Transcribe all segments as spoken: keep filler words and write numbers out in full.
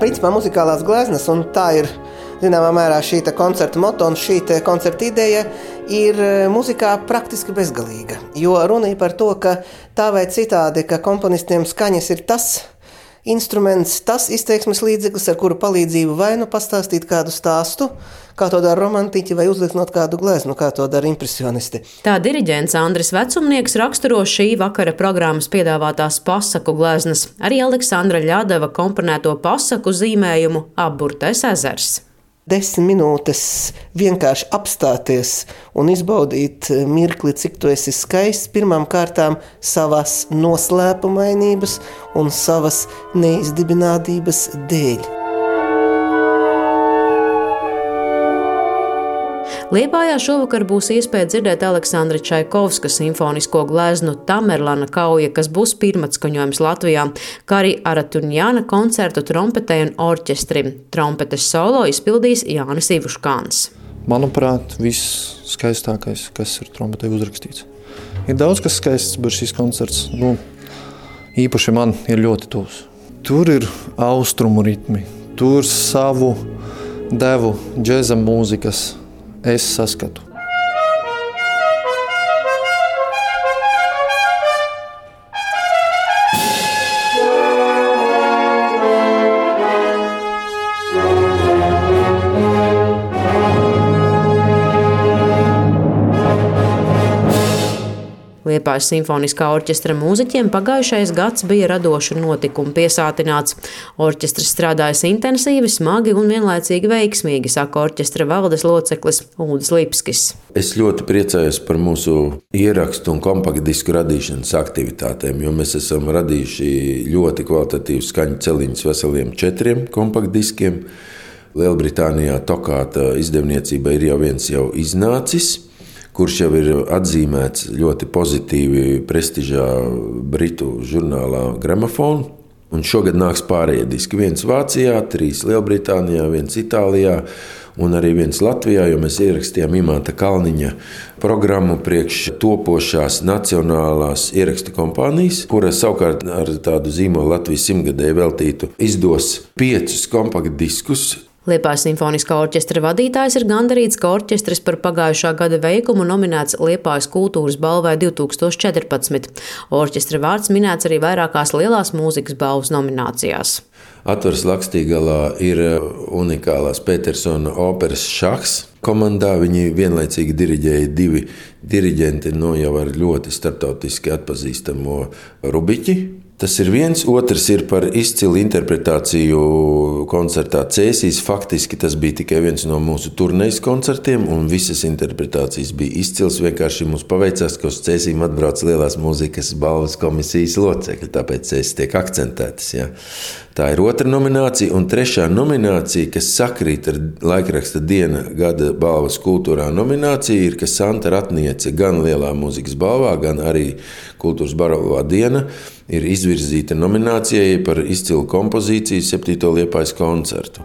principā muzikālās gleznas, un tā ir zināmā mērā šī koncerta moto un šī koncerta ideja ir muzikā praktiski bezgalīga. Jo runa ir par to, ka tā vai citādi, ka komponistiem skaņas ir tas instruments, tas izteiksmes līdzeklis, ar kuru palīdzību vai nu pastāstīt kādu stāstu, kā to dara romantiķi, vai uzlieknot kādu gleznu, kā to dara impresionisti. Tā diriģents Andris Vecumnieks raksturo šī vakara programmas piedāvātās pasaku gleznas, arī Aleksandra Ļadava komponēto pasaku zīmējumu Apburtais ezers. Desmit minūtes vienkārši apstāties un izbaudīt mirkli, cik tu esi skaists, pirmām kārtām savas noslēpumainības un savas neizdibinātības dēļ. Liepājā šovakar būs iespēja dzirdēt Aleksandra Čaikovska simfonisko gleznu Tamerlana kauja, kas būs pirmatskaņojums Latvijā, kā arī Aratunjana koncertu trompetei un orķestrim. Trompetes solo izpildīs Jānis Ivuškāns. Manuprāt, viss skaistākais, kas ir trompetei uzrakstīts. Ir daudz kas skaists, bet šis koncerts, nu, īpaši man ir ļoti tuvs. Tur ir austrumu ritmi, tur savu devu džeza mūzikas es saskatu. Liepājas simfoniskā orķestra mūziķiem pagājušais gads bija radošu notikumu piesātināts. Orķestris strādājas intensīvi, smagi un vienlaicīgi veiksmīgi, saka orķestra valdes loceklis Uldis Lipskis. Es ļoti priecājos par mūsu ierakstu un kompaktdisku radīšanas aktivitātēm, jo mēs esam radījuši ļoti kvalitatīvu skaņu celiņus veseliem četriem kompaktdiskiem. Lielbritānijā Tokāta izdevniecība ir jau viens jau iznācis, kurš jau ir atzīmēts ļoti pozitīvi prestižā britu žurnālā Gramophone. Un šogad nāks pārējie diski. Viens Vācijā, trīs Lielbritānijā, viens Itālijā un arī viens Latvijā, jo mēs ierakstījām Imanta Kalniņa programmu priekš topošās nacionālās ierakstu kompānijas, kura savukārt ar tādu zīmolu Latvijas simtgadēju veltītu izdos piecus kompaktdiskus. Liepājas simfoniskā orķestra vadītājs ir gandarīts, ka orķestris par pagājušā gada veikumu nominēts Liepājas kultūras balvai divi tūkstoši četrpadsmit. Orķestra vārds minēts arī vairākās lielās mūzikas balvas nominācijās. Atveres Lakstīgalā ir unikālās Petersona operas Šahs komandā. Viņi vienlaicīgi diriģēja divi diriģenti no jau ar ļoti starptautiski atpazīstamo Rubiķi. Tas ir viens, otrs ir par izcilu interpretāciju koncertā Cēsīs. Faktiski tas bija tikai viens no mūsu turnejas koncertiem, un visas interpretācijas bija izcils. Vienkārši mums paveicās, ka uz Cēsīm atbrauc lielās mūzikas balvas komisijas locekļi, tāpēc Cēsis tiek akcentētas. Ja. Tā ir otra nominācija, un trešā nominācija, kas sakrīt ar laikraksta diena gada balvas kultūrā nominācija, ir, ka Santa Ratniece gan lielā mūzikas balvā, gan arī kultūras balvā diena ir izvirzīta nominācijai par izcilu kompozīciju septīto Liepājas koncertu.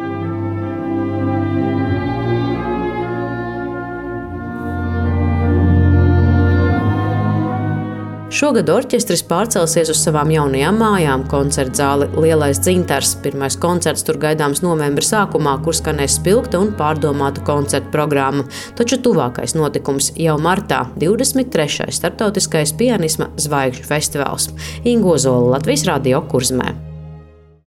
Šogad orķestris pārcelsies uz savām jaunajām mājām - koncertzāli Lielais dzintars. Pirmais koncerts tur gaidāms novembra sākumā, kur skanēs spilgta un pārdomāta koncerta programma. Taču tuvākais notikums jau martā – divdesmit trešais starptautiskais pianisma zvaigžņu festivāls. Inga Ozola, Latvijas Radio, Kurzemē.